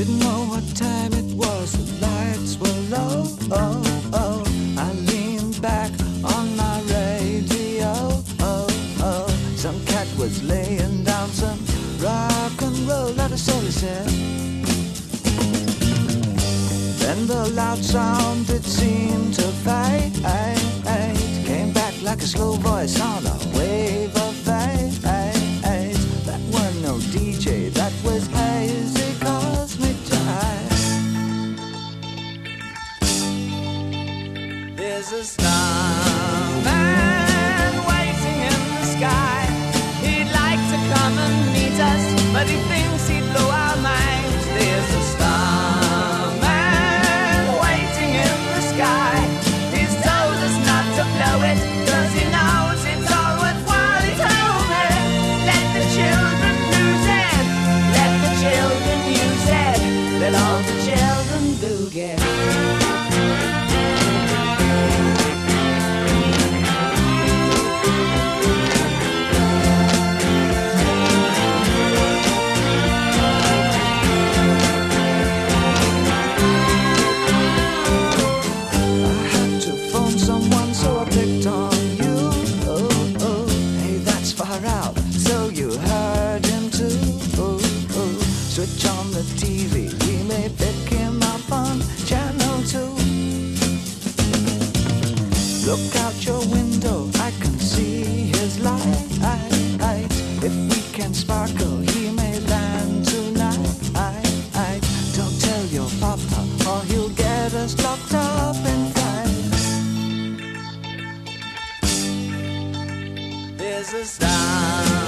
Didn't know what time it was, the lights were low. I leaned back on my radio. Some cat was laying down some rock and roll, that is all he said. Then the loud sound, it seemed to fade. Came back like a slow voice on a wave of fate. That was no DJ, that was hazy cosmic jive. There's a starman waiting in the sky. He'd like to come and meet us, but he thinks he'd blow our minds. There's a starman waiting in the sky. He's told us not to blow it, 'cause he knows it's all worthwhile. He told me, let the children lose it, let the children use it, let all the children boogie. Switch on the TV, we may pick him up on channel 2. Look out your window, I can see his light. If we can sparkle, he may land tonight. Don't tell your papa, or he'll get us locked up in fight. There's a star